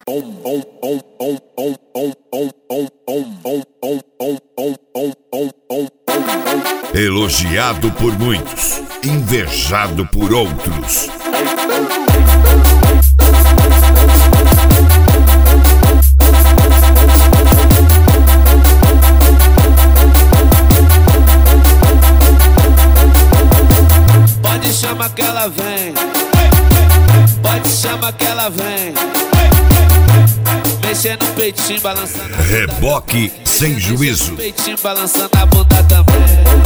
Elogiado por muitos, invejado por outros. Pode chamar que ela vem, pode chamar que ela vem, mexendo no peitinho, balançando a Reboque sem juízo. peitinho, balançando a bunda também.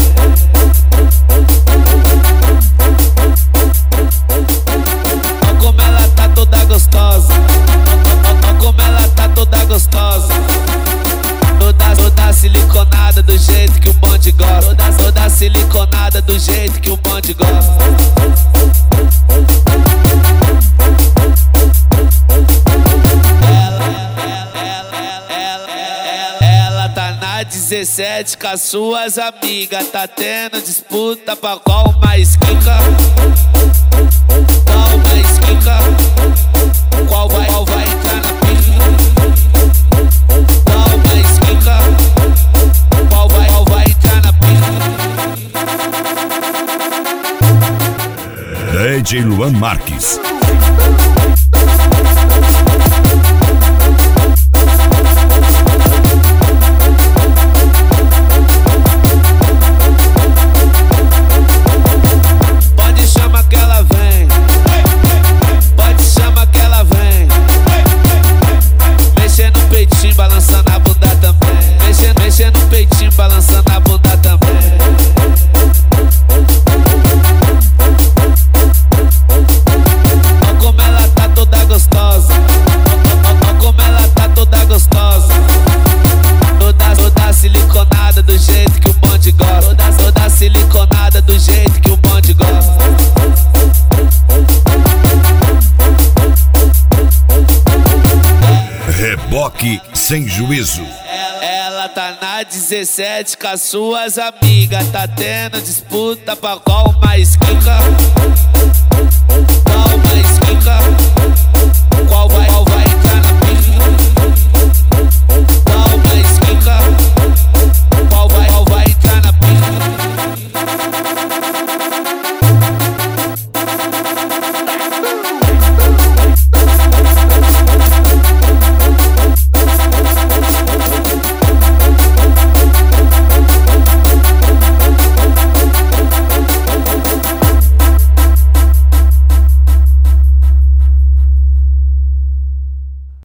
Olha como ela tá toda gostosa, olha como ela tá toda gostosa. Toda siliconada do jeito que o bonde gosta. Toda siliconada do jeito que o bonde gosta. Ela tá na 17 com as suas amigas. Tá tendo disputa pra qual mais quica. Qual mais quica. Qual vai entrar na pica. Qual mais quica. Qual vai entrar na pica. DJ Luan Marques. Pode chamar que ela vem, pode chamar que ela vem, mexendo no peitinho, balançando a bunda também. Mexendo no peitinho, balançando a bunda também. Olha como ela tá toda gostosa, olha como ela tá toda gostosa. Toda siliconada do jeito que o bonde gosta. Toda siliconada do jeito que o bonde gosta. Reboque sem juízo. Ela tá na 17 com as suas amigas. Tá tendo disputa pra qual mais quica. Qual mais quica. Qual vai